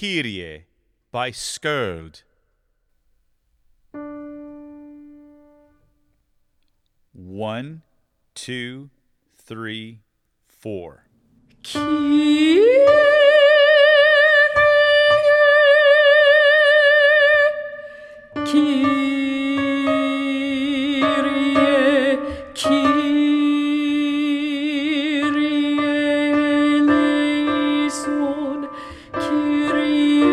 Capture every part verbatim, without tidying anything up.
Kyrie by Skirld. One, two, three, four. Kyrie, Kyrie, Kyrie eleison, Kyrie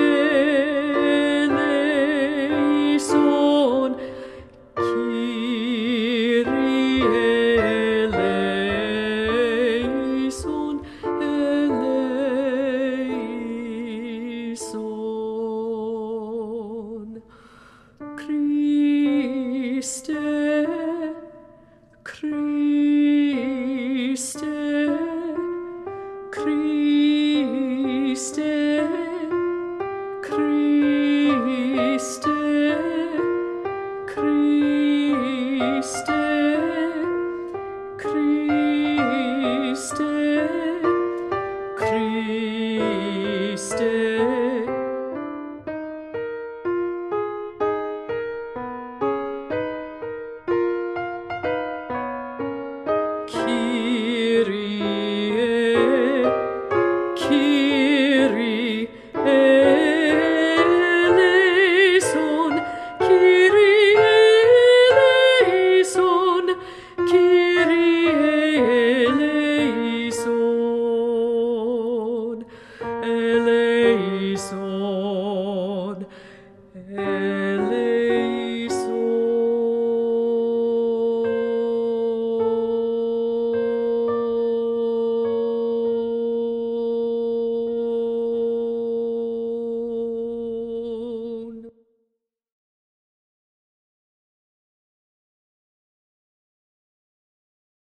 eleison, Kyrie eleison, eleison. Christe, Christe, Christe, Christe, Christe, Christe, Christe.